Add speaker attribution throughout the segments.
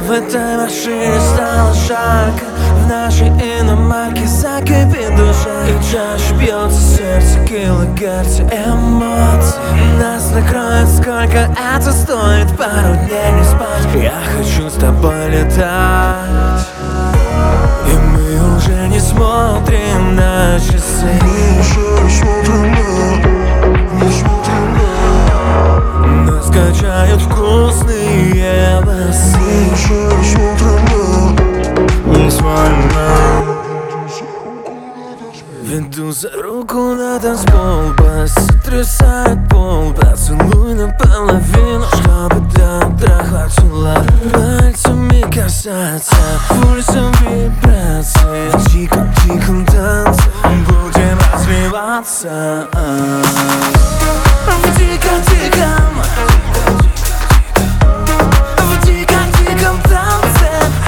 Speaker 1: В этой машине стало жарко, в нашей иномарке закипит душа, и чаще бьется сердце, килогерцы эмоций. Нас накроет, сколько это стоит, пару дней не спать. Я хочу с тобой летать, и мы уже не смотрим на часы. Нас качают вкусные басы. Веду за руку на танцпол, бас сотрясает пол. Поцелуй наполовину, чтобы до утра хватило. Пальцами касаться, пульсом вибрации. В тихом танце будем развиваться. В тихом танце.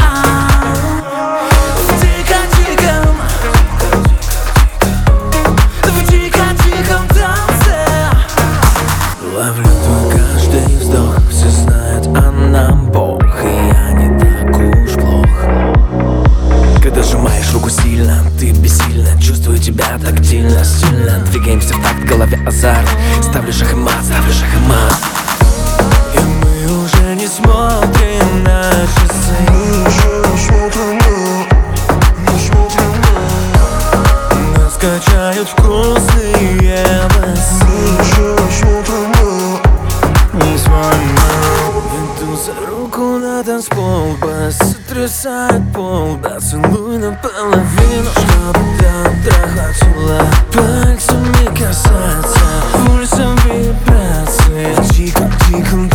Speaker 1: Ловлю твой каждый вздох, все знают о нам Бог, и я не так уж плох. Когда сжимаешь руку сильно, ты бессильно. Чувствую тебя тактильно, стильно. Двигаемся в такт, в голове азарт. Ставлю шаг и мат, и мы уже не смотрим на часы. Нас качают вкусные басы. Веду за руку на танцпол, бас сотрясает пол. Поцелуй наполовину, чтобы до утра хватило. Пальцами касаться, пульсом вибрации. В тихом